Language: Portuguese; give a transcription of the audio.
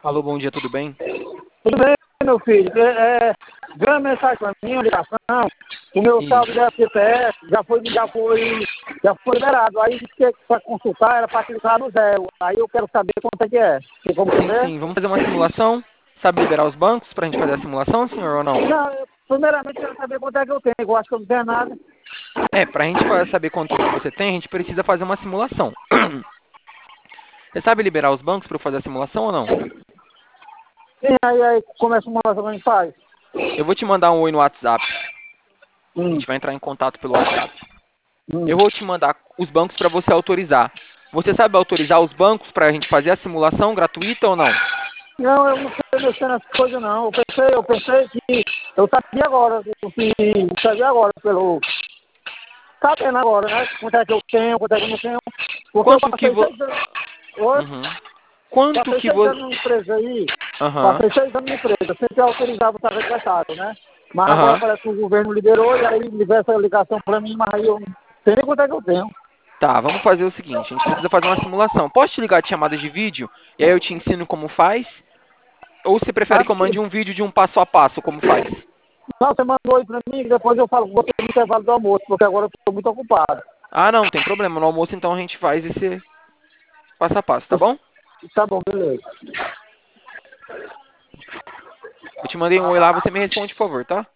Alô, bom dia, tudo bem? Tudo bem, meu filho? Veio uma mensagem para mim, uma ligação. O meu saldo Isso. da CPF já foi liberado. Aí disse que para consultar era para clicar no zero. Aí eu quero saber quanto é que é. Tem como Sim, saber? sim. Vamos fazer uma simulação? Sabe liberar os bancos para a gente fazer a simulação, senhor, ou não? Não, primeiramente eu quero saber quanto é que eu tenho. Eu acho que eu não tenho nada. Para a gente saber quanto que você tem, a gente precisa fazer uma simulação. Você sabe liberar os bancos para eu fazer a simulação ou não? Sim, aí começa uma coisa que a gente faz. Eu vou te mandar um oi no WhatsApp. A Hum, gente vai entrar em contato pelo WhatsApp. hum. Eu vou te mandar os bancos para você autorizar. Você sabe autorizar os bancos para a gente fazer a simulação gratuita ou não? Não, eu não sei mexer nessas coisas não. Eu pensei que eu sabia agora, eu sabia agora pelo. Sabendo agora, né? Quanto é que eu tenho, quanto é que eu não tenho. Porque eu Quanto que passei vo... 6 anos. Oi? Uhum. Quanto Passei que 6 você... anos na empresa aí. Aham. Passei 6 anos na empresa. Sempre autorizava o secretário, né? Mas agora Aham. parece que o governo liberou e aí liberou essa ligação pra mim, mas aí eu não sei nem quanto é que eu tenho. Tá, vamos fazer o seguinte, a gente precisa fazer uma simulação. Posso te ligar de chamada de vídeo e aí eu te ensino como faz? Ou você prefere Mas, que eu mande um vídeo de um passo a passo como faz? não, você mandou aí pra mim, depois eu falo com você no intervalo do almoço, porque agora eu tô muito ocupado. Ah, não, tem problema. No almoço então a gente faz esse passo a passo, tá bom? Tá bom, beleza. Eu te mandei um oi lá, você me responde, por favor, tá?